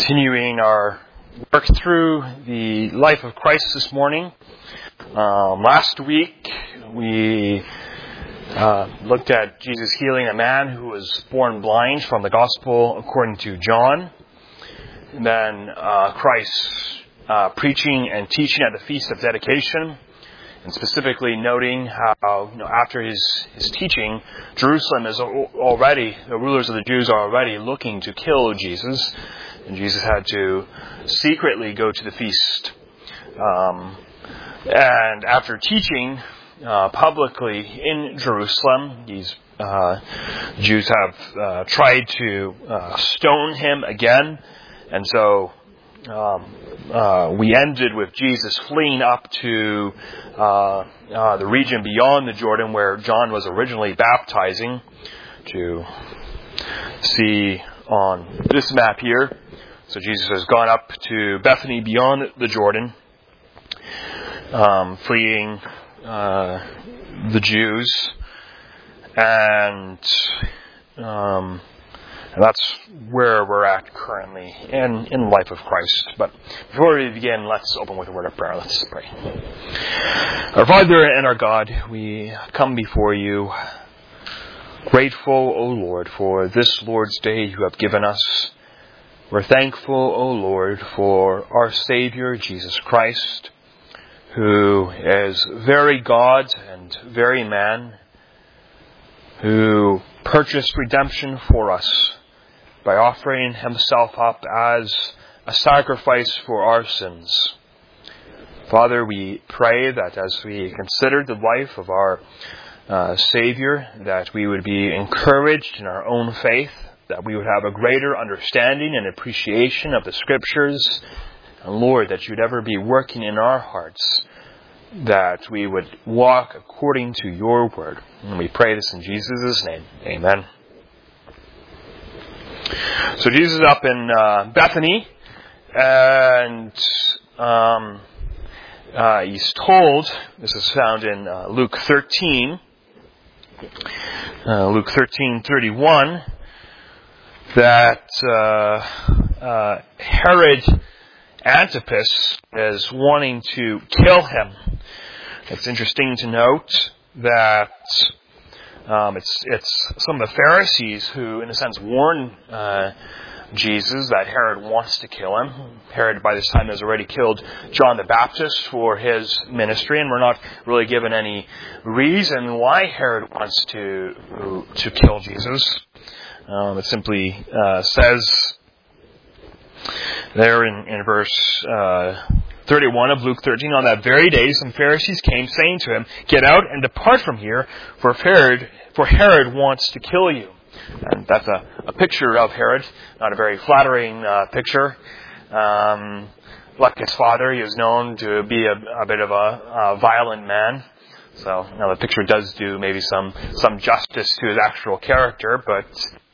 Continuing our work through the life of Christ this morning. Last week we looked at Jesus healing a man who was born blind from the Gospel according to John. And then Christ preaching and teaching at the Feast of Dedication, and specifically noting how after his teaching, Jerusalem is already, the rulers of the Jews are already looking to kill Jesus. And Jesus had to secretly go to the feast. And after teaching publicly in Jerusalem, these Jews have tried to stone him again. And so we ended with Jesus fleeing up to the region beyond the Jordan where John was originally baptizing. To see on this map here. So Jesus has gone up to Bethany beyond the Jordan, fleeing the Jews, and that's where we're at currently in the life of Christ. But before we begin, let's open with a word of prayer. Let's pray. Our Father and our God, we come before you, grateful, O Lord, for this Lord's Day you have given us. We're thankful, O Lord, for our Savior, Jesus Christ, who is very God and very man, who purchased redemption for us by offering himself up as a sacrifice for our sins. Father, we pray that as we consider the life of our Savior, that we would be encouraged in our own faith, that we would have a greater understanding and appreciation of the Scriptures. And Lord, that you'd ever be working in our hearts, that we would walk according to your word. And we pray this in Jesus' name. Amen. So Jesus is up in Bethany, and he's told, this is found in Luke 13, Luke 13:31, that Herod Antipas is wanting to kill him. It's interesting to note that it's some of the Pharisees who, in a sense, warn Jesus that Herod wants to kill him. Herod, by this time, has already killed John the Baptist for his ministry, and we're not really given any reason why Herod wants to kill Jesus. It simply says there in verse 31 of Luke 13, on that very day some Pharisees came, saying to him, "Get out and depart from here, for Herod wants to kill you." And that's a picture of Herod, not a very flattering picture. Like his father, he was known to be a bit of a violent man. So now the picture does do maybe some justice to his actual character, but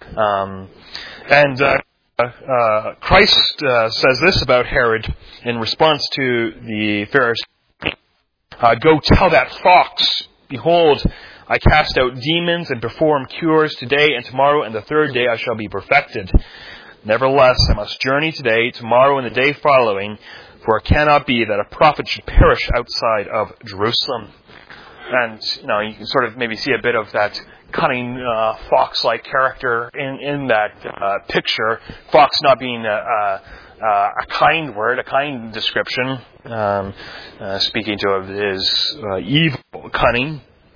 Christ says this about Herod in response to the Pharisees. Go tell that fox, behold, I cast out demons and perform cures today and tomorrow, and the third day I shall be perfected. Nevertheless, I must journey today, tomorrow, and the day following, for it cannot be that a prophet should perish outside of Jerusalem. And, you can sort of maybe see a bit of that cunning, fox-like character in that picture. Fox not being a kind word, a kind description, speaking of his evil cunning.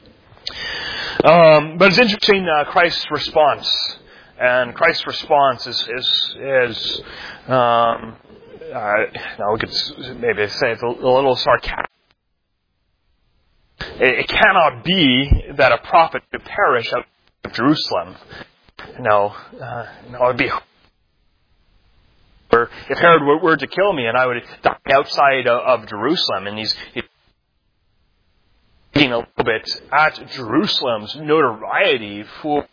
But it's interesting, Christ's response. And Christ's response is we could maybe say it's a little sarcastic. It cannot be that a prophet should perish out of Jerusalem. It would be. If Herod were to kill me and I would die outside of Jerusalem, and he's looking a little bit at Jerusalem's notoriety for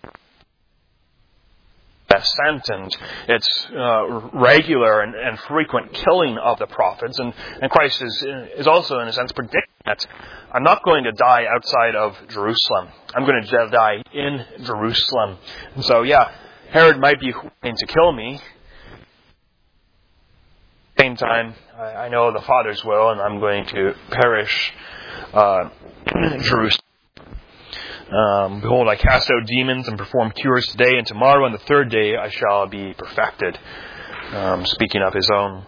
ascent and its regular and frequent killing of the prophets, and Christ is also in a sense predicting that I'm not going to die outside of Jerusalem. I'm going to die in Jerusalem. And so, Herod might be wanting to kill me. same time, I know the Father's will, and I'm going to perish Jerusalem. Behold, I cast out demons and perform cures today and tomorrow, and the third day I shall be perfected. Speaking of his own.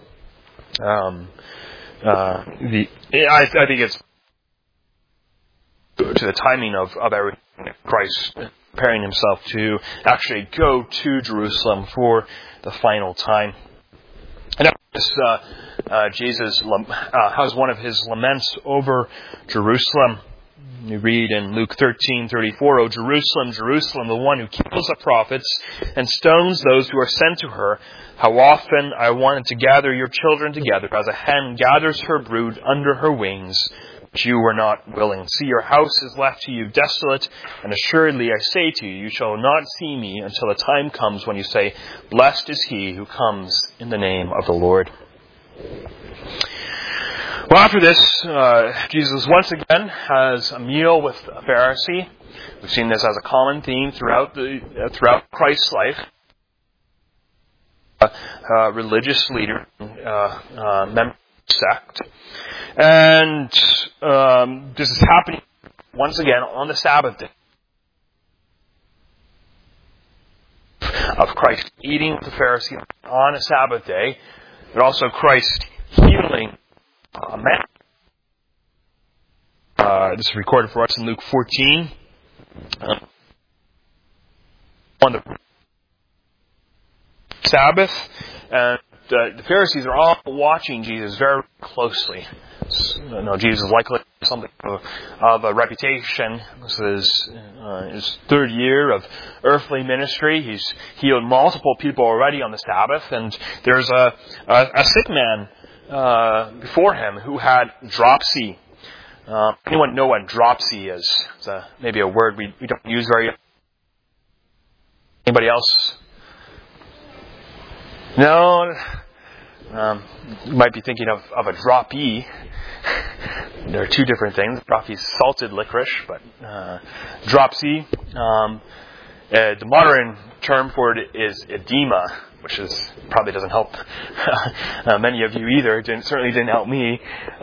I think it's to the timing of everything. Christ preparing himself to actually go to Jerusalem for the final time. And Jesus has one of his laments over Jerusalem. You read in Luke 13:34, "O Jerusalem, Jerusalem, the one who kills the prophets and stones those who are sent to her, how often I wanted to gather your children together as a hen gathers her brood under her wings, but you were not willing. See, your house is left to you desolate, and assuredly I say to you, you shall not see me until the time comes when you say, blessed is he who comes in the name of the Lord." Well, after this, Jesus once again has a meal with a Pharisee. We've seen this as a common theme throughout Christ's life. Religious leader, member of the sect. And this is happening once again on the Sabbath day. Of Christ eating with the Pharisee on a Sabbath day, but also Christ healing a man. This is recorded for us in Luke 14. On the Sabbath, and the Pharisees are all watching Jesus very closely. Jesus is likely something of a reputation. This is his third year of earthly ministry. He's healed multiple people already on the Sabbath, and there's a sick man before him who had dropsy. Anyone know what dropsy is? It's maybe a word we don't use very often. Anybody else? No? You might be thinking of a droppy. There are two different things. Droppy is salted licorice, but dropsy. The modern term for it is edema, which probably doesn't help many of you either. It certainly didn't help me.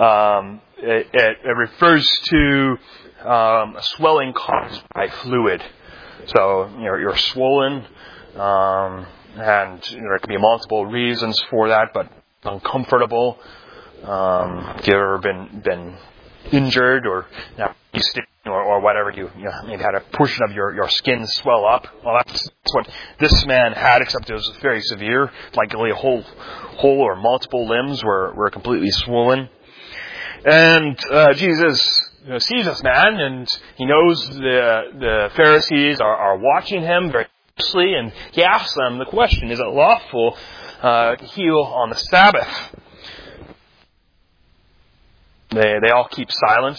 It refers to a swelling caused by fluid. So you're swollen, and there could be multiple reasons for that, but uncomfortable. If you've ever been injured or or whatever, you maybe had a portion of your skin swell up. Well, that's what this man had, except it was very severe. Likely a whole or multiple limbs were completely swollen. And Jesus sees this man, and he knows the Pharisees are watching him very closely, and he asks them the question, is it lawful to heal on the Sabbath? They all keep silent.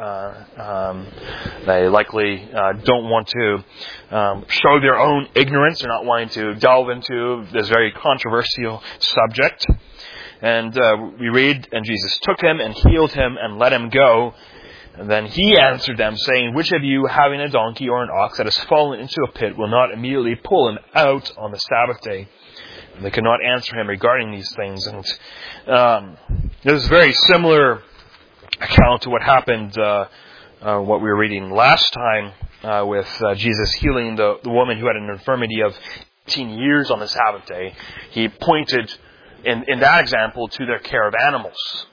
They likely don't want to show their own ignorance. They're not wanting to delve into this very controversial subject. And we read, and Jesus took him and healed him and let him go. And then he answered them, saying, which of you, having a donkey or an ox that has fallen into a pit, will not immediately pull him out on the Sabbath day? And they could not answer him regarding these things. And this is very similar account to what happened, what we were reading last time with Jesus healing the woman who had an infirmity of 18 years on the Sabbath day. He pointed in that example to their care of animals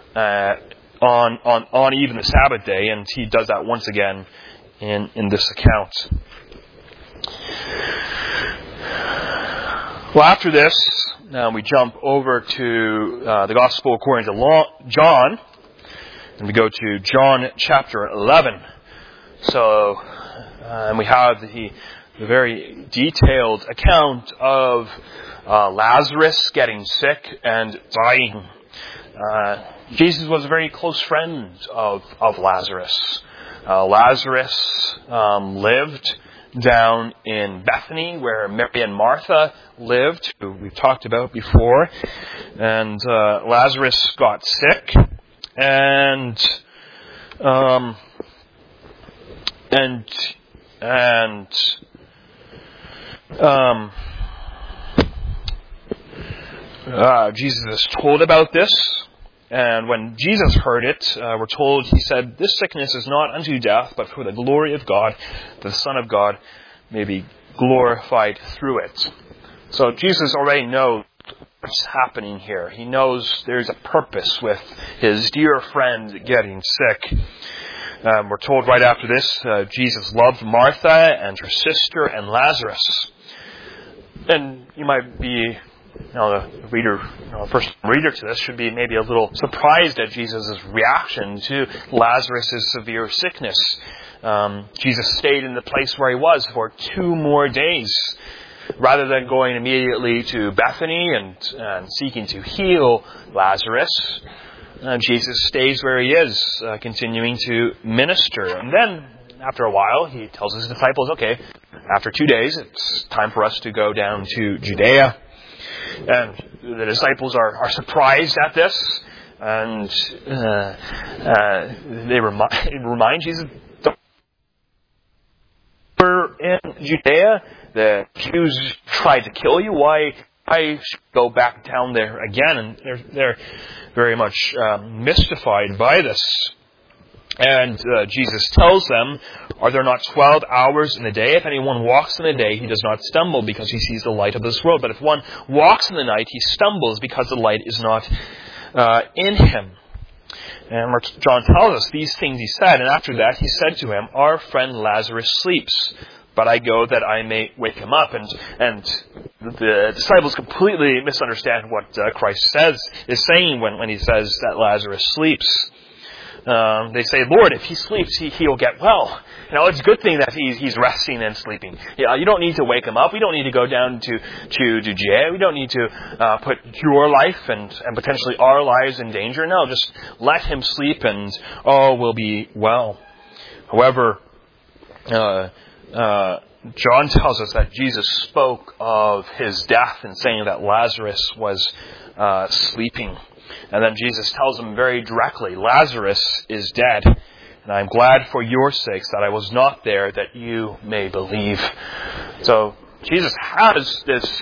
on even the Sabbath day, and he does that once again in this account. Well, after this, now we jump over to the Gospel according to John. And we go to John chapter 11. So, and we have the very detailed account of Lazarus getting sick and dying. Jesus was a very close friend of Lazarus. Lazarus lived down in Bethany, where Mary and Martha lived, who we've talked about before. And Lazarus got sick. And Jesus is told about this. And when Jesus heard it, we're told, he said, "This sickness is not unto death, but for the glory of God, that the Son of God may be glorified through it." So Jesus already knows what's happening here. He knows there's a purpose with his dear friend getting sick. We're told right after this, Jesus loved Martha and her sister and Lazarus. And you might be, the reader, first reader to this should be maybe a little surprised at Jesus' reaction to Lazarus' severe sickness. Jesus stayed in the place where he was for 2 more days. Rather than going immediately to Bethany and seeking to heal Lazarus, Jesus stays where he is, continuing to minister. And then, after a while, he tells his disciples, okay, after 2 days, it's time for us to go down to Judea. And the disciples are surprised at this, and they remind Jesus, "We're in Judea. The Jews tried to kill you. Why go back down there again?" And they're very much mystified by this. And Jesus tells them, "Are there not 12 hours in the day? If anyone walks in the day, he does not stumble because he sees the light of this world. But if one walks in the night, he stumbles because the light is not in him." And John tells us these things he said. And after that, he said to him, "Our friend Lazarus sleeps, but I go that I may wake him up." And the disciples completely misunderstand what Christ is saying when he says that Lazarus sleeps. They say, "Lord, if he sleeps, he'll get well." It's a good thing that he's resting and sleeping. You don't need to wake him up. We don't need to go down to Judea. We don't need to put your life and potentially our lives in danger. No, just let him sleep and all will be well. However, John tells us that Jesus spoke of his death and saying that Lazarus was sleeping. And then Jesus tells him very directly, "Lazarus is dead, and I'm glad for your sakes that I was not there, that you may believe." So Jesus has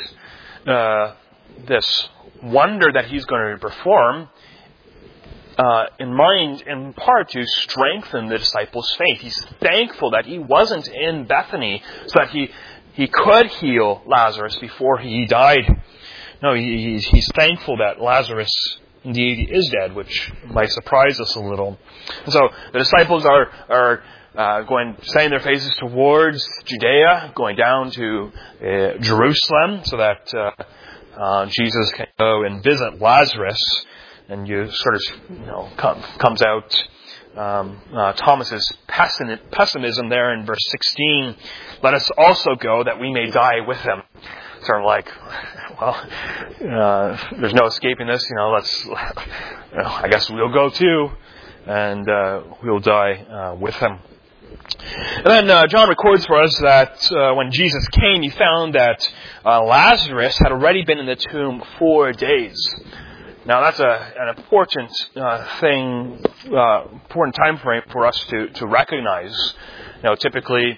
this wonder that he's going to perform in mind, in part, to strengthen the disciples' faith. He's thankful that he wasn't in Bethany so that he could heal Lazarus before he died. No, he's thankful that Lazarus indeed is dead, which might surprise us a little. And so the disciples are setting their faces towards Judea, going down to Jerusalem, so that Jesus can go and visit Lazarus. And you sort of comes out Thomas's pessimism there in verse 16. "Let us also go that we may die with him." Sort of like, there's no escaping this. I guess we'll go too, and we'll die with him. And then John records for us that when Jesus came, he found that Lazarus had already been in the tomb 4 days. Now that's an important important time frame for us to recognize. Typically,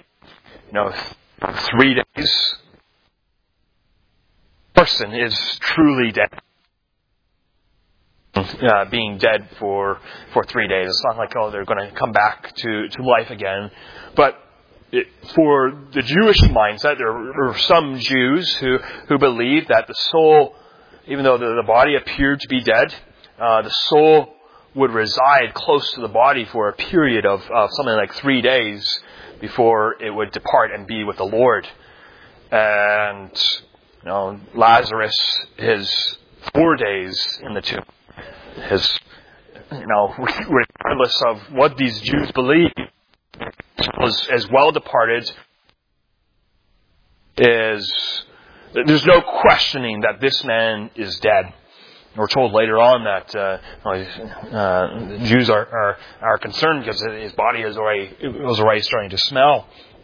3 days, person is truly dead. Being dead for 3 days. It's not like, they're going to come back to life again. But for the Jewish mindset, there were some Jews who believed that the soul, even though the body appeared to be dead, the soul would reside close to the body for a period of something like 3 days before it would depart and be with the Lord. And Lazarus is 4 days in the tomb. Regardless of what these Jews believed, was as well departed. There's no questioning that this man is dead. We're told later on that Jews are concerned because his body was already starting to smell.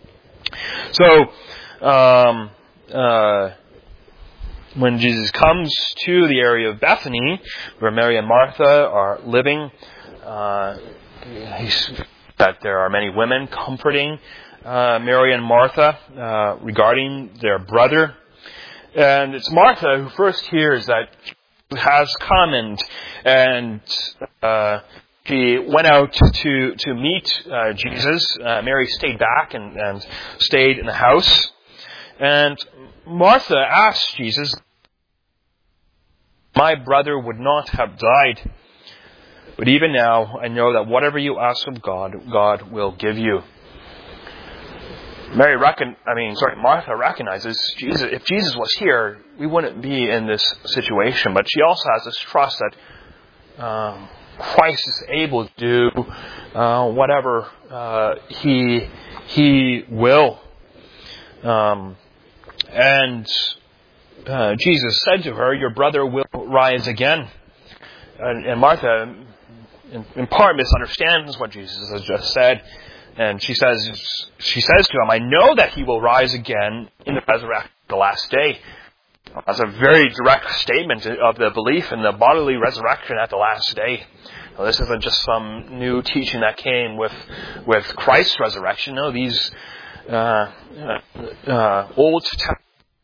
So when Jesus comes to the area of Bethany, where Mary and Martha are living, that there are many women comforting Mary and Martha regarding their brother. And it's Martha who first hears that has come, and she went out to meet Jesus. Mary stayed back and stayed in the house. And Martha asked Jesus, "My brother would not have died. But even now, I know that whatever you ask of God, God will give you." Martha recognizes Jesus. If Jesus was here, we wouldn't be in this situation. But she also has this trust that Christ is able to do whatever He will. And Jesus said to her, "Your brother will rise again." And Martha, in part, misunderstands what Jesus has just said. And she says to him, "I know that he will rise again in the resurrection, the last day." That's a very direct statement of the belief in the bodily resurrection at the last day. Now, this isn't just some new teaching that came with Christ's resurrection. No, these Old Testament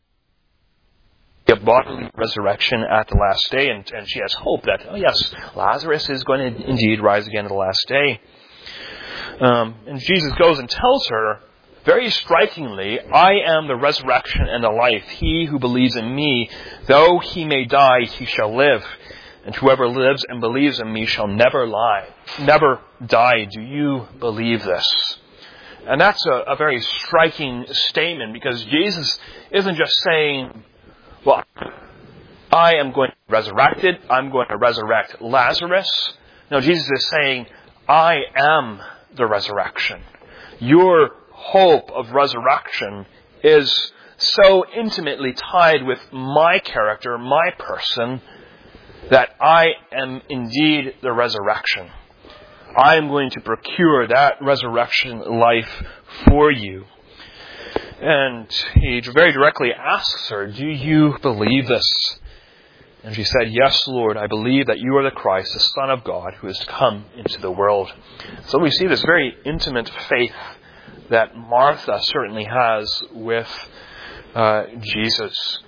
bodily resurrection at the last day, and she has hope that, oh yes, Lazarus is going to indeed rise again at the last day. And Jesus goes and tells her, very strikingly, "I am the resurrection and the life. He who believes in me, though he may die, he shall live. And whoever lives and believes in me shall never die. Do you believe this?" And that's a very striking statement, because Jesus isn't just saying, "Well, I am going to be resurrected. I'm going to resurrect Lazarus." No, Jesus is saying, "I am the resurrection." Your hope of resurrection is so intimately tied with my character, my person, that I am indeed the resurrection. I am going to procure that resurrection life for you. And he very directly asks her, "Do you believe this?" And she said, "Yes, Lord, I believe that you are the Christ, the Son of God, who is to come into the world." So we see this very intimate faith that Martha certainly has with Jesus.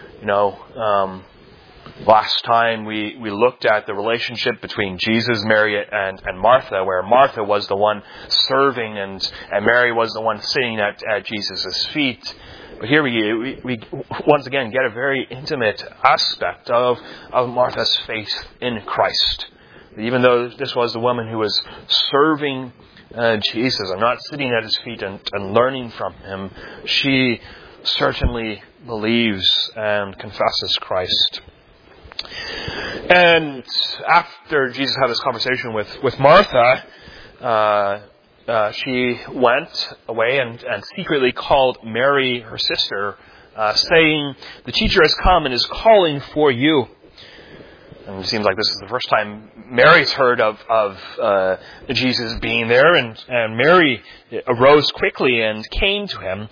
Last time we looked at the relationship between Jesus, Mary, and Martha, where Martha was the one serving and Mary was the one sitting at Jesus' feet. But here we once again get a very intimate aspect of Martha's faith in Christ. Even though this was the woman who was serving Jesus and not sitting at his feet and learning from him, she certainly believes and confesses Christ. And after Jesus had this conversation with Martha, she went away and secretly called Mary, her sister, saying, "The teacher has come and is calling for you." And it seems like this is the first time Mary's heard of Jesus being there, and Mary arose quickly and came to him.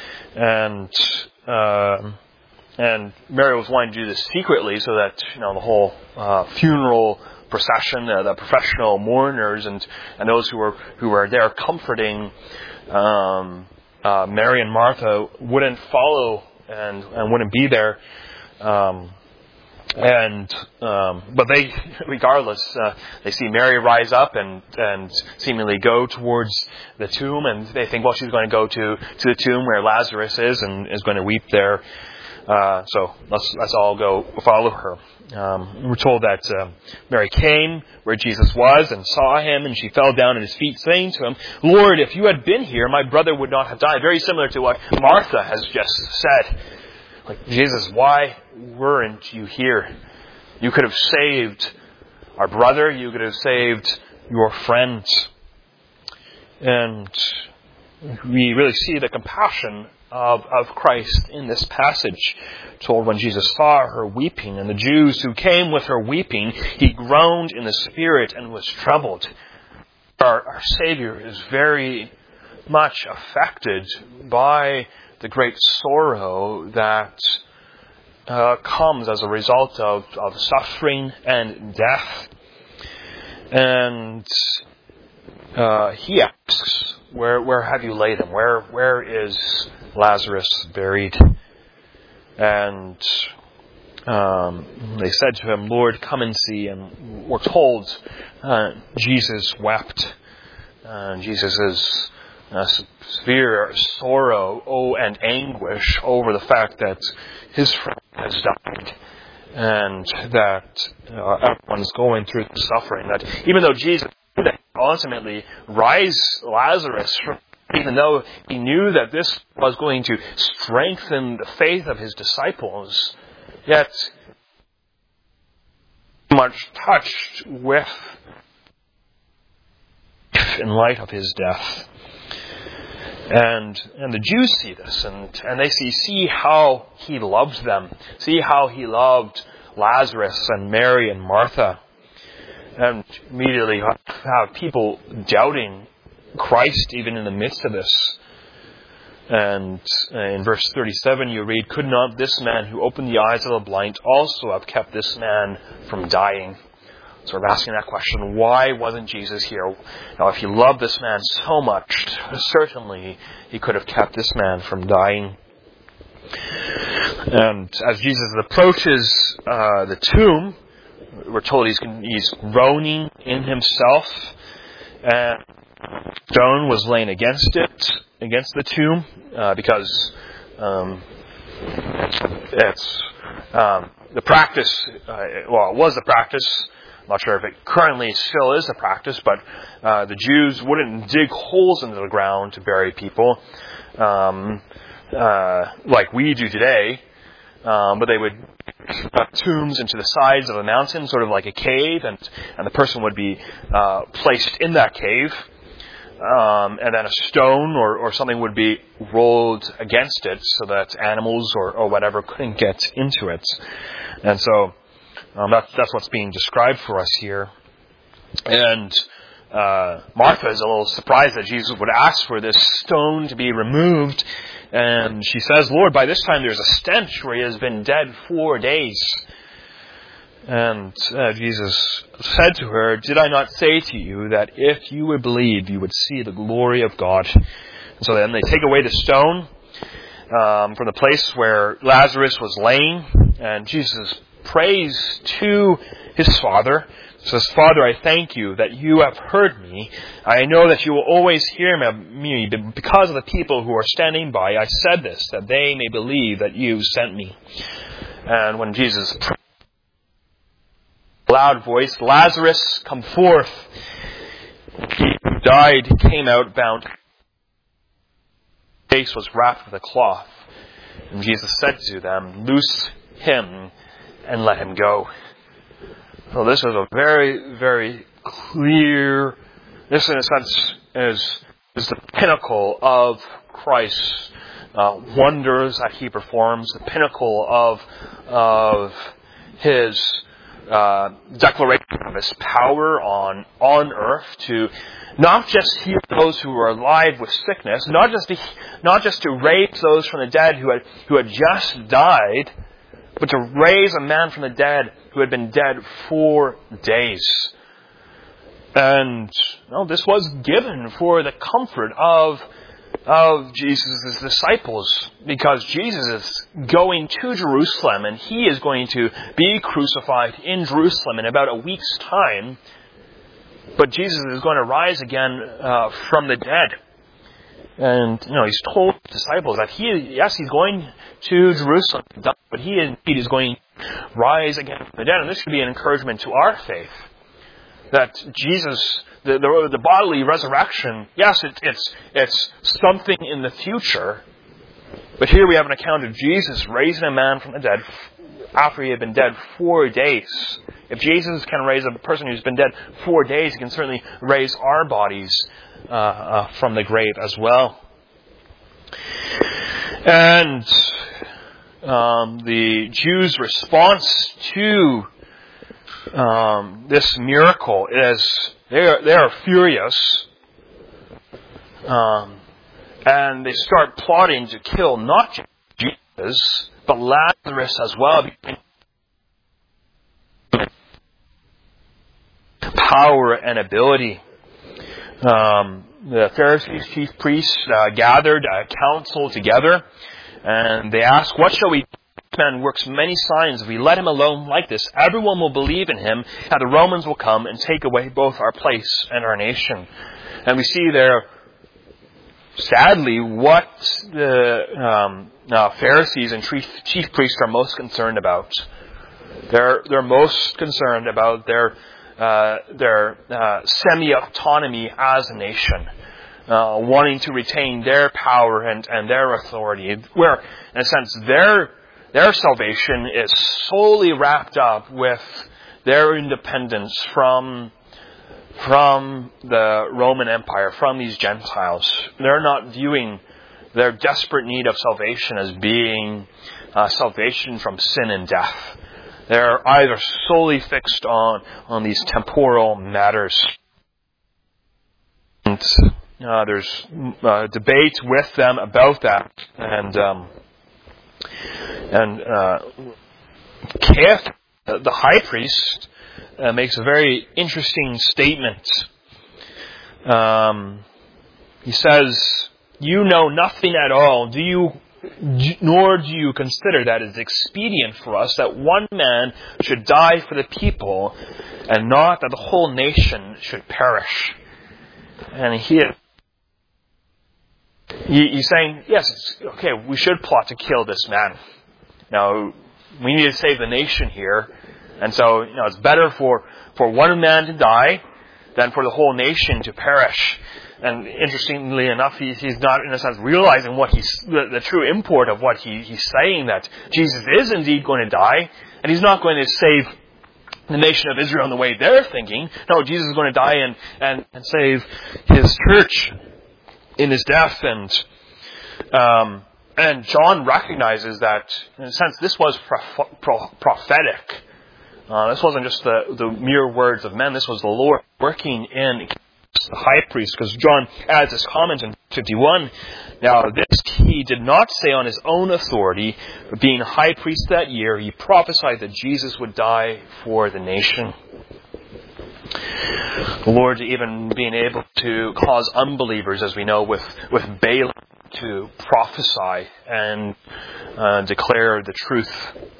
And Mary was wanting to do this secretly so that the whole funeral procession, the professional mourners and those who were there comforting Mary and Martha wouldn't follow and wouldn't be there. But they, regardless, they see Mary rise up and seemingly go towards the tomb, and they think, well, she's going to go to the tomb where Lazarus is and is going to weep there. So let's all go follow her. We're told that Mary came where Jesus was and saw him, and she fell down at his feet, saying to him, "Lord, if you had been here, my brother would not have died." Very similar to what Martha has just said. Like, Jesus, why weren't you here? You could have saved our brother. You could have saved your friend. And we really see the compassion of Christ in this passage. Told when Jesus saw her weeping, and the Jews who came with her weeping, he groaned in the spirit and was troubled. Our Savior is very much affected by the great sorrow that comes as a result of suffering and death. And he asks, where have you laid him? Where is Lazarus buried? And They said to him, "Lord, come and see." And we're told Jesus wept. Jesus' severe sorrow, and anguish over the fact that his friend has died, and that everyone's going through the suffering. That even though Jesus knew that he ultimately rise Lazarus from, even though he knew that this was going to strengthen the faith of his disciples, yet much touched with in light of his death. And the Jews see this, and they see how he loved them, see how he loved Lazarus and Mary and Martha. And immediately have people doubting Christ even in the midst of this. And in verse 37 you read, "Could not this man who opened the eyes of the blind also have kept this man from dying?" So we're asking that question, why wasn't Jesus here? Now, if he loved this man so much, certainly he could have kept this man from dying. And as Jesus approaches the tomb, we're told he's groaning in himself, and stone was laying against the tomb, because it's the practice. It was the practice. I'm not sure if it currently still is the practice, but the Jews wouldn't dig holes into the ground to bury people like we do today, but they would cut tombs into the sides of a mountain, sort of like a cave, and the person would be placed in that cave, and then a stone or something would be rolled against it so that animals or whatever couldn't get into it. And so that's what's being described for us here. And Martha is a little surprised that Jesus would ask for this stone to be removed. And she says, "Lord, by this time there's a stench, for he has been dead 4 days." And Jesus said to her, "Did I not say to you that if you would believe, you would see the glory of God?" And so then they take away the stone from the place where Lazarus was laying. And Jesus prays to his Father. He says, "Father, I thank you that you have heard me. I know that you will always hear me, but because of the people who are standing by, I said this, that they may believe that you sent me." And when Jesus prayed, loud voice, "Lazarus, come forth." He who died came out bound. His face was wrapped with a cloth. And Jesus said to them, "Loose him and let him go." So this is a very, very clear, this in a sense is the pinnacle of Christ's wonders that he performs, the pinnacle of his declaration of his power on earth to not just heal those who are alive with sickness, not just to raise those from the dead who had just died, but to raise a man from the dead who had been dead 4 days. And this was given for the comfort of Jesus' disciples, because Jesus is going to Jerusalem and he is going to be crucified in Jerusalem in about a week's time. But Jesus is going to rise again from the dead. And, he's told his disciples that he's going to Jerusalem, but he indeed is going to rise again from the dead. And this should be an encouragement to our faith. That Jesus, the bodily resurrection, yes, it's something in the future. But here we have an account of Jesus raising a man from the dead after he had been dead 4 days. If Jesus can raise a person who's been dead 4 days, he can certainly raise our bodies from the grave as well. And the Jews' response to this miracle is they are furious, and they start plotting to kill not just Jesus but Lazarus as well. Power and ability. The Pharisees' chief priests gathered a council together, and they asked, "What shall we do man works many signs. If we let him alone like this, everyone will believe in him, and the Romans will come and take away both our place and our nation. And we see there, sadly, what the Pharisees and chief priests are most concerned about. They're most concerned about their semi-autonomy as a nation, wanting to retain their power and their authority, where, in a sense, their salvation is solely wrapped up with their independence from the Roman Empire, from these Gentiles. They're not viewing their desperate need of salvation as being salvation from sin and death. They're either solely fixed on these temporal matters. And there's debate with them about that. And Caiaphas, the high priest, makes a very interesting statement. He says, "You know nothing at all, nor do you consider that it's expedient for us that one man should die for the people, and not that the whole nation should perish." And he's saying, yes, it's okay, we should plot to kill this man. Now, we need to save the nation here. And so, it's better for one man to die than for the whole nation to perish. And interestingly enough, he's not, in a sense, realizing what the true import of what he's saying, that Jesus is indeed going to die, and he's not going to save the nation of Israel in the way they're thinking. No, Jesus is going to die and save his church in his death. And John recognizes that, in a sense, this was prophetic. This wasn't just the mere words of men. This was the Lord working in the high priest, because John adds this comment in 51. Now, this he did not say on his own authority, but being high priest that year, he prophesied that Jesus would die for the nation. The Lord even being able to cause unbelievers, as we know, with Balaam, to prophesy and declare the truth.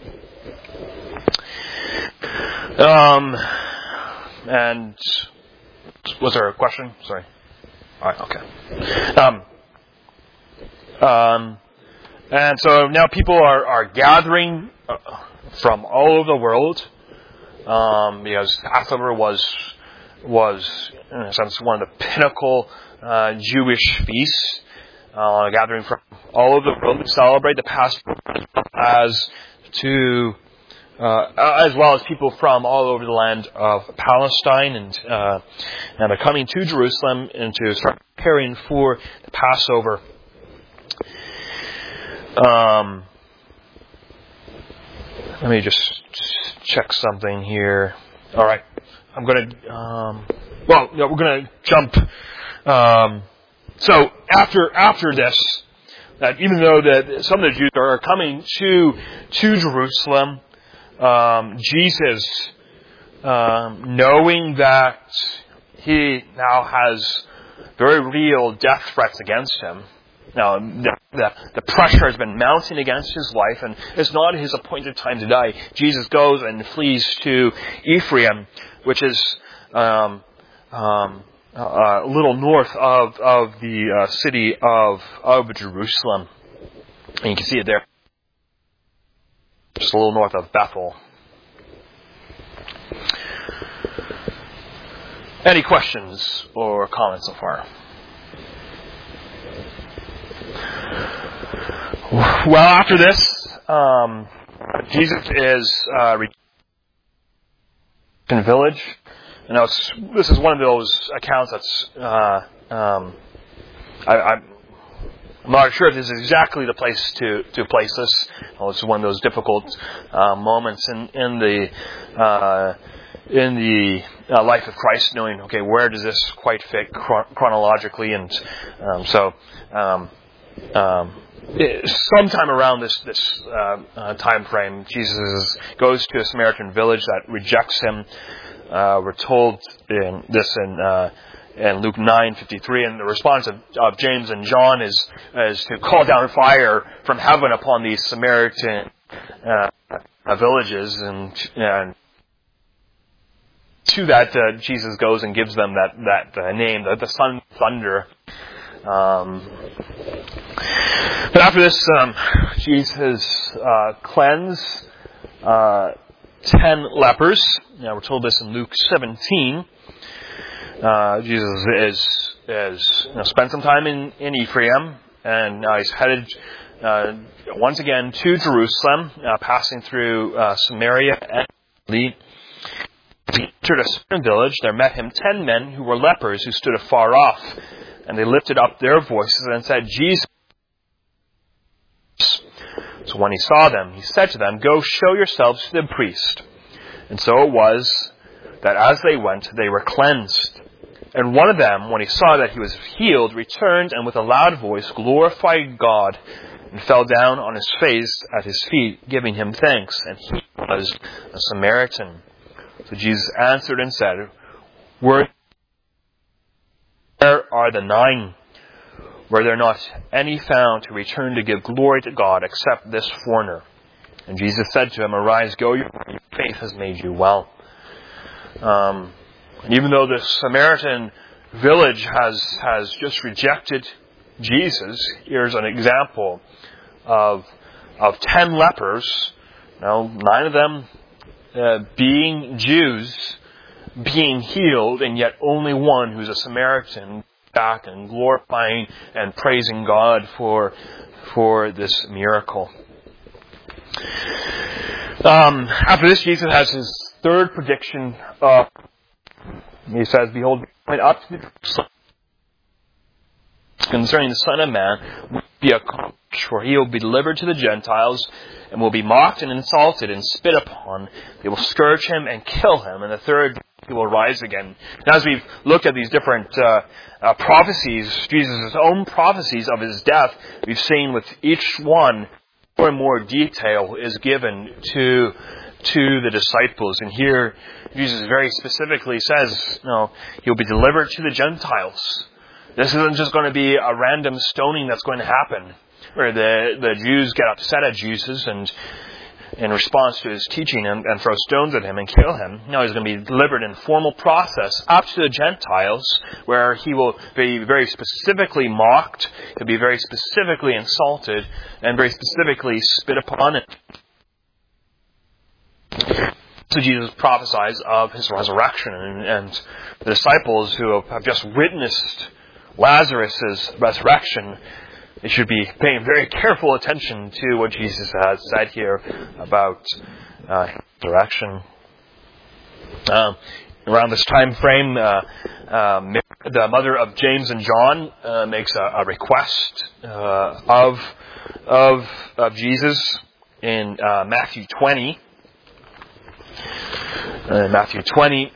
And was there a question? Sorry. All right. Okay. And so now people are gathering from all over the world, because Passover was in a sense one of the pinnacle Jewish feasts, gathering from all over the world to celebrate the Passover, as well as people from all over the land of Palestine, and they're coming to Jerusalem and to start preparing for the Passover. Let me just check something here. All right, I'm going to. We're going to jump. So after this, that even though that some of the Jews are coming to Jerusalem, Jesus, knowing that he now has very real death threats against him. Now, the pressure has been mounting against his life, and it's not his appointed time to die. Jesus goes and flees to Ephraim, which is a little north of the city of Jerusalem. And you can see it there. Just a little north of Bethel. Any questions or comments so far? Well, after this, Jesus is in a village. This is one of those accounts that's I'm not sure if this is exactly the place to place this. It's one of those difficult moments in the life of Christ, knowing, okay, where does this quite fit chronologically, and sometime around this time frame, Jesus goes to a Samaritan village that rejects him. We're told in Luke 9:53, and the response of James and John is to call down fire from heaven upon these Samaritan villages, and to that Jesus goes and gives them that name, the son of thunder. But after this, Jesus cleansed 10 lepers. Now we're told this in Luke 17. Jesus is spent some time in Ephraim, and now he's headed once again to Jerusalem, passing through Samaria and Galilee. He entered a certain village. There met him 10 men who were lepers, who stood afar off, and they lifted up their voices and said, "Jesus." So when he saw them, he said to them, "Go show yourselves to the priest." And so it was that as they went, they were cleansed. And one of them, when he saw that he was healed, returned and with a loud voice glorified God, and fell down on his face at his feet, giving him thanks. And he was a Samaritan. So Jesus answered and said, "Where are the 9? Were there not any found who returned to give glory to God except this foreigner?" And Jesus said to him, "Arise, go, your faith has made you well." And even though the Samaritan village has just rejected Jesus, here's an example of 10 lepers, 9 of them being Jews, being healed, and yet only one who's a Samaritan back and glorifying and praising God for this miracle. After this, Jesus has his third prediction. He says, "Behold, we went up to Jerusalem concerning the Son of Man will be accomplished, for he will be delivered to the Gentiles, and will be mocked and insulted and spit upon. They will scourge him and kill him, and the third day he will rise again." Now, as we've looked at these different prophecies, Jesus' own prophecies of his death, we've seen with each one more and more detail is given to the disciples. And here, Jesus very specifically says, he'll be delivered to the Gentiles. This isn't just going to be a random stoning that's going to happen, where the Jews get upset at Jesus and in response to his teaching and throw stones at him and kill him. No, he's going to be delivered in formal process up to the Gentiles, where he will be very specifically mocked, he'll be very specifically insulted, and very specifically spit upon. So Jesus prophesies of his resurrection, and the disciples who have just witnessed Lazarus' resurrection, they should be paying very careful attention to what Jesus has said here about resurrection. Around this time frame, the mother of James and John makes a request of Jesus in Matthew 20. Matthew 20,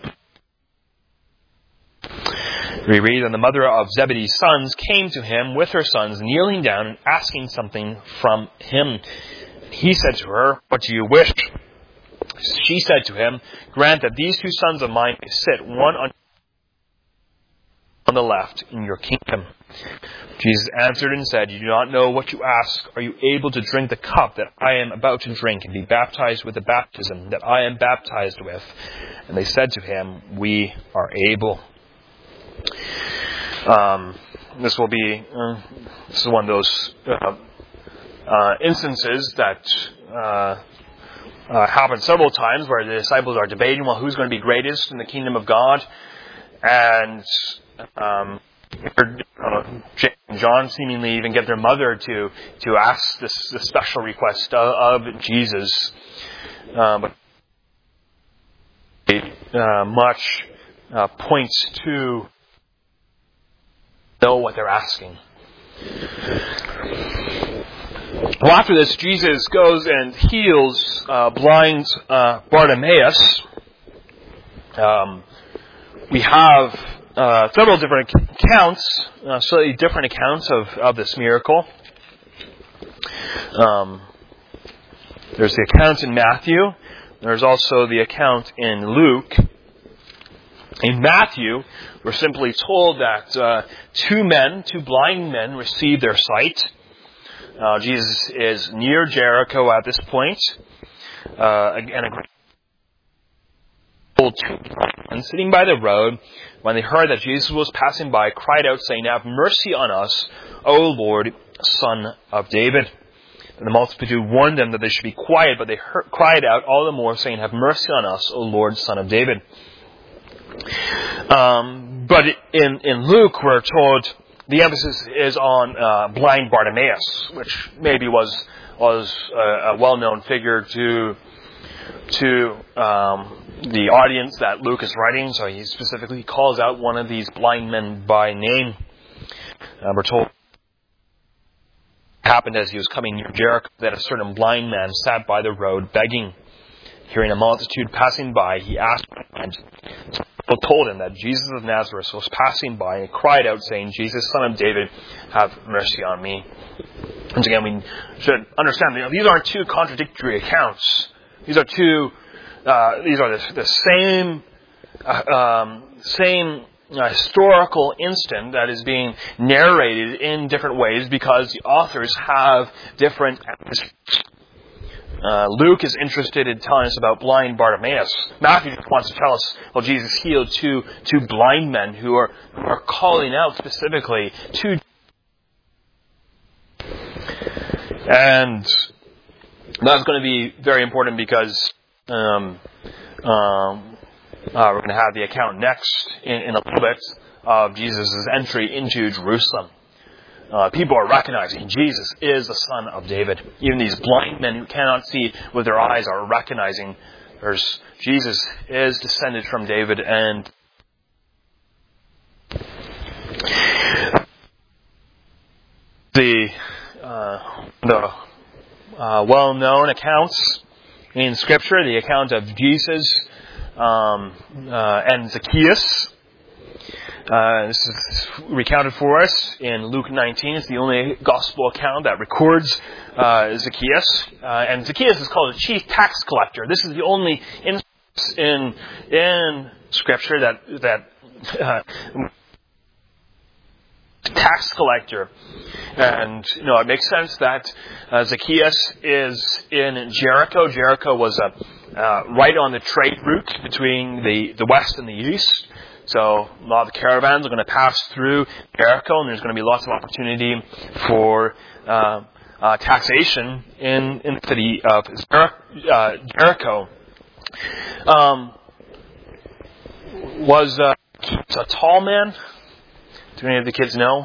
we read, "And the mother of Zebedee's sons came to him with her sons, kneeling down and asking something from him. He said to her, 'What do you wish?' She said to him, 'Grant that these 2 sons of mine may sit, one on the left in your kingdom.' Jesus answered and said, 'You do not know what you ask. Are you able to drink the cup that I am about to drink and be baptized with the baptism that I am baptized with?' And they said to him, 'We are able.'" This will be this is one of those instances that happen several times, where the disciples are debating, well, who's going to be greatest in the kingdom of God? And James and John seemingly even get their mother to ask this special request of Jesus. But much points to know what they're asking. Well, after this, Jesus goes and heals blind Bartimaeus. We have several different accounts, slightly different accounts of this miracle. There's the account in Matthew. There's also the account in Luke. In Matthew, we're simply told that 2 blind men, received their sight. Jesus is near Jericho at this point. And a great and sitting by the road, when they heard that Jesus was passing by, cried out, saying, "Have mercy on us, O Lord, Son of David." And the multitude warned them that they should be quiet, but they cried out all the more, saying, "Have mercy on us, O Lord, Son of David." But in Luke, we're told the emphasis is on blind Bartimaeus, which maybe was a well-known figure to the audience that Luke is writing. So he specifically calls out one of these blind men by name. We're told it happened as he was coming near Jericho that a certain blind man sat by the road begging. Hearing a multitude passing by, he asked, and people told him that Jesus of Nazareth was passing by, and he cried out, saying, "Jesus, Son of David, have mercy on me." Once again, we should understand that these aren't two contradictory accounts. These are the same historical instant that is being narrated in different ways because the authors have different emphases. Luke is interested in telling us about blind Bartimaeus. Matthew wants to tell us, well, Jesus healed two blind men who are calling out specifically to. And that's going to be very important because we're going to have the account next in a little bit of Jesus' entry into Jerusalem. People are recognizing Jesus is the Son of David. Even these blind men who cannot see with their eyes are recognizing Jesus is descended from David. And the well-known accounts in Scripture, the account of Jesus and Zacchaeus. This is recounted for us in Luke 19. It's the only gospel account that records Zacchaeus. And Zacchaeus is called a chief tax collector. This is the only instance in Scripture that tax collector. And it makes sense that Zacchaeus is in Jericho. Jericho was right on the trade route between the west and the east. So a lot of the caravans are going to pass through Jericho, and there's going to be lots of opportunity for taxation in the city of Jericho. Was a tall man? Do any of the kids know?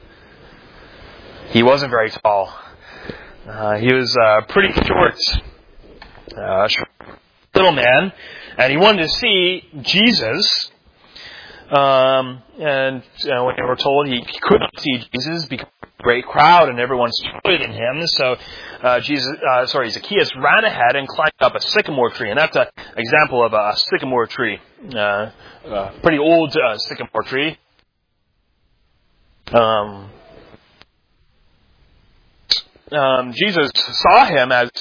He wasn't very tall. He was pretty short, little man, and he wanted to see Jesus. And when they were told he could not see Jesus because of a great crowd and everyone's taller than him, so Zacchaeus ran ahead and climbed up a sycamore tree, and that's an example of a sycamore tree, pretty old sycamore tree. Jesus saw him as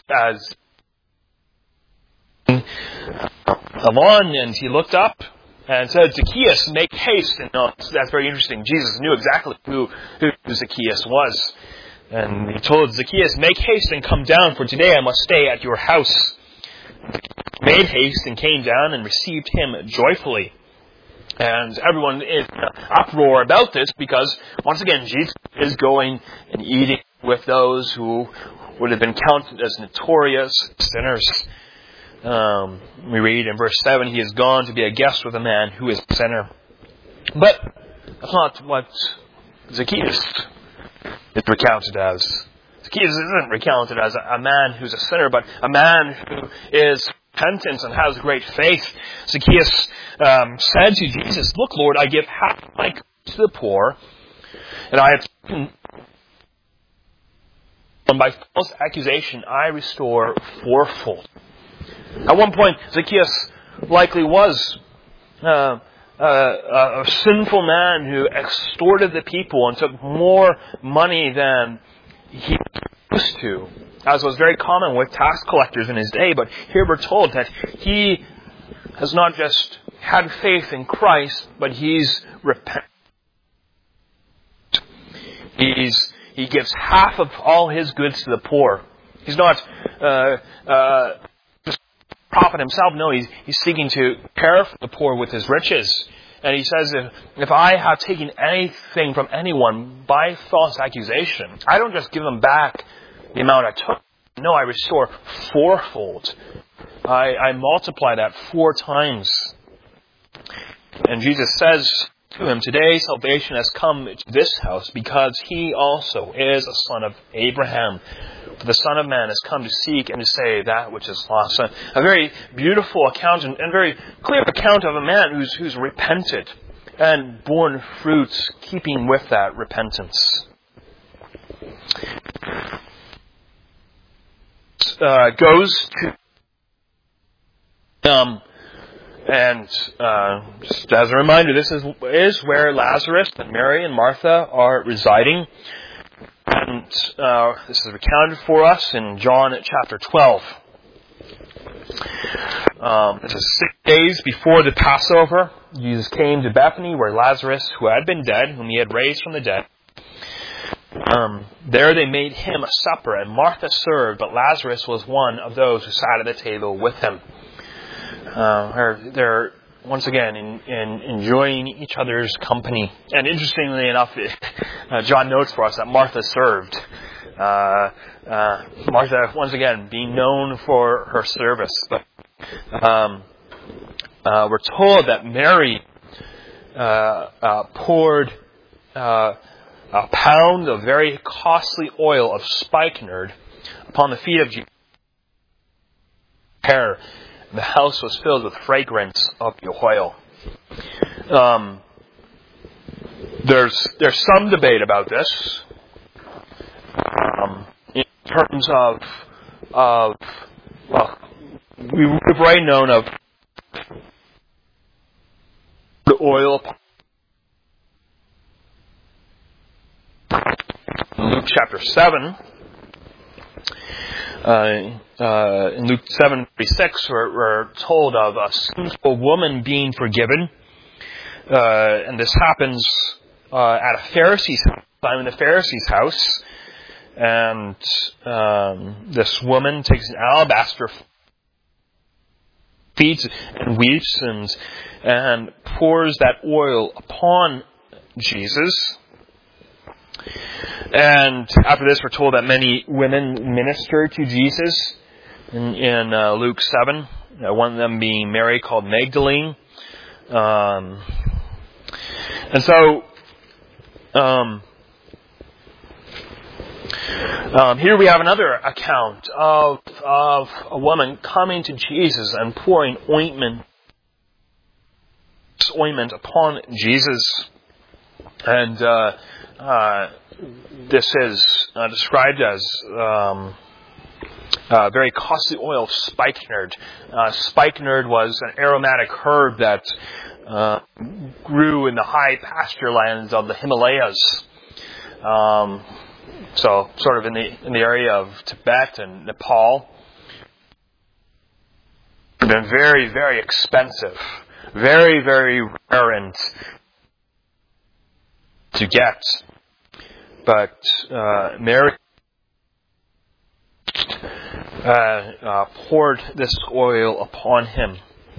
along, and he looked up and said, "Zacchaeus, make haste." And that's very interesting. Jesus knew exactly who Zacchaeus was. And he told Zacchaeus, "Make haste and come down, for today I must stay at your house." He made haste and came down and received him joyfully. And everyone is in an uproar about this because, once again, Jesus is going and eating with those who would have been counted as notorious sinners. We read in verse 7, he is gone to be a guest with a man who is a sinner. But that's not what Zacchaeus is recounted as. Zacchaeus isn't recounted as a man who's a sinner, but a man who is repentant and has great faith. Zacchaeus said to Jesus, "Look, Lord, I give half my goods to the poor, and I have taken, and by false accusation I restore fourfold." At one point, Zacchaeus likely was a sinful man who extorted the people and took more money than he used to, as was very common with tax collectors in his day. But here we're told that he has not just had faith in Christ, but he's repentant. He gives half of all his goods to the poor. He's not just profit himself. No, he's seeking to care for the poor with his riches. And he says, if I have taken anything from anyone by false accusation, I don't just give them back the amount I took. No, I restore fourfold. I multiply that 4 times. And Jesus says to him, today salvation has come to this house because he also is a son of Abraham. For the Son of Man has come to seek and to save that which is lost. A very beautiful account and very clear account of a man who's repented and borne fruits keeping with that repentance. Goes to just as a reminder, this is where Lazarus and Mary and Martha are residing. And this is recounted for us in John chapter 12. This is 6 days before the Passover. Jesus came to Bethany where Lazarus, who had been dead, whom he had raised from the dead, there they made him a supper, and Martha served, but Lazarus was one of those who sat at the table with him. They're once again in enjoying each other's company. And interestingly enough, John notes for us that Martha served. Martha, once again, being known for her service. But we're told that Mary poured a pound of very costly oil of spikenard upon the feet of Jesus. The house was filled with fragrance of the oil. There's some debate about this in terms of we've already known of the oil. In Luke chapter 7. In Luke 7:36, we're told of a sinful woman being forgiven, and this happens at a Pharisee's house. I'm in the Pharisee's house, and this woman takes an alabaster, feeds and weeps, and pours that oil upon Jesus. And after this, we're told that many women ministered to Jesus in Luke 7. One of them being Mary, called Magdalene. And so here we have another account of a woman coming to Jesus and pouring ointment upon Jesus. And this is described as very costly oil of spikenard. Spikenard was an aromatic herb that grew in the high pasture lands of the Himalayas. So sort of in the area of Tibet and Nepal. It's been very, very expensive. Very, very rare and to get. But Mary poured this oil upon him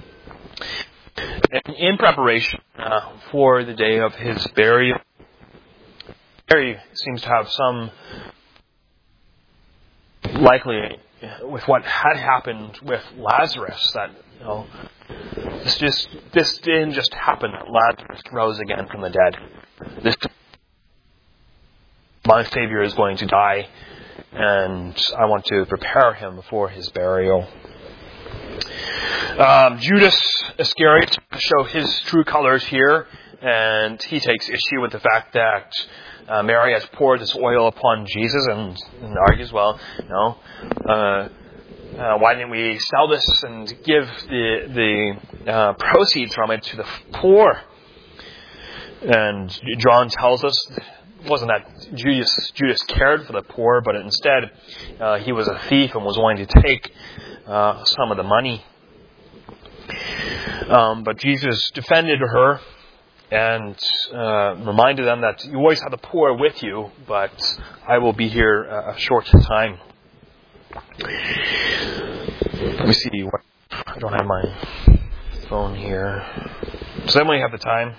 in preparation for the day of his burial. Mary seems to have some, likely with what had happened with Lazarus, that this didn't just happen. Lazarus rose again from the dead. My Savior is going to die, and I want to prepare him for his burial. Judas Iscariot, to show his true colors here, and he takes issue with the fact that Mary has poured this oil upon Jesus, and argues, why didn't we sell this and give the proceeds from it to the poor? And John tells us it wasn't that Judas cared for the poor, but instead he was a thief and was wanting to take some of the money. But Jesus defended her and reminded them that you always have the poor with you, but I will be here a short time. Let me see. I don't have my phone here. Does Emily have the time?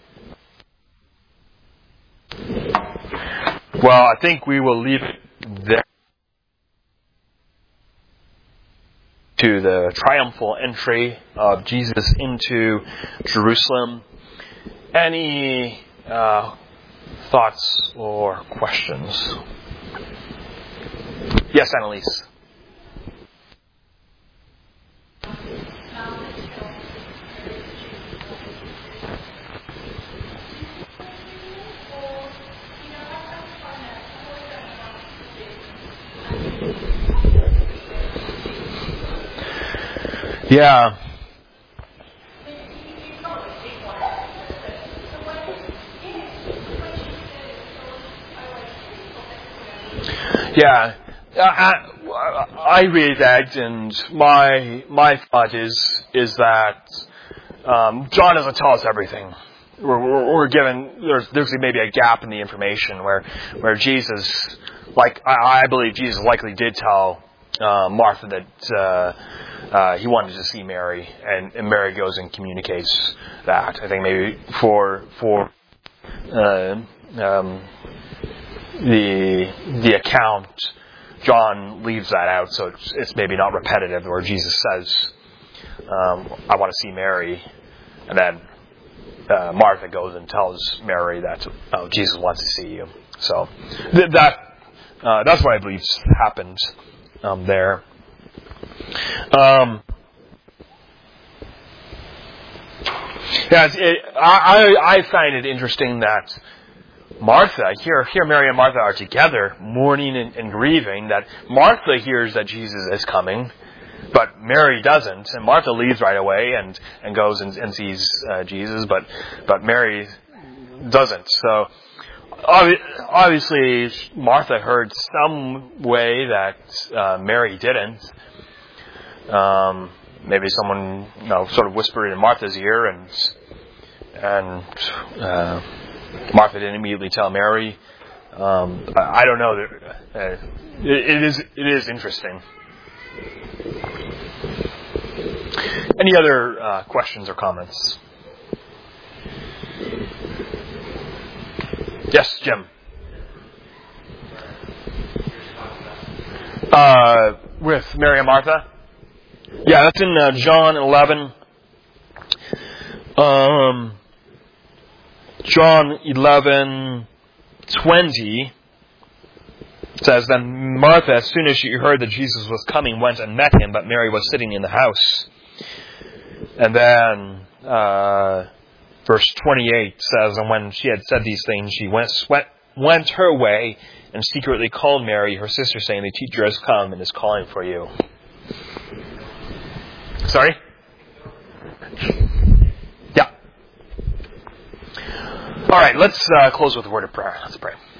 Well, I think we will leave it there to the triumphal entry of Jesus into Jerusalem. Any thoughts or questions? Yes, Annalise. Yeah. Yeah. I read that, and my thought is that John doesn't tell us everything. We're given there's maybe a gap in the information where Jesus, I believe Jesus likely did tell Martha that he wanted to see Mary, and Mary goes and communicates that. I think maybe for the account, John leaves that out, so it's maybe not repetitive, where Jesus says, I want to see Mary, and then Martha goes and tells Mary that Jesus wants to see you. So that's what I believe happened there. I find it interesting that Martha, here Mary and Martha are together, mourning and grieving, that Martha hears that Jesus is coming, but Mary doesn't, and Martha leaves right away and goes and sees Jesus, but Mary doesn't. So obviously Martha heard some way that Mary didn't. Maybe someone sort of whispered in Martha's ear, and Martha didn't immediately tell Mary. I don't know. It is interesting. Any other questions or comments? Yes, Jim. With Mary and Martha? Yeah, that's in John 11. John 11:20 says, Then Martha, as soon as she heard that Jesus was coming, went and met him, but Mary was sitting in the house. And then verse 28 says, And when she had said these things, she went her way and secretly called Mary, her sister, saying, The teacher has come and is calling for you. Sorry? Yeah. All right, let's close with a word of prayer. Let's pray.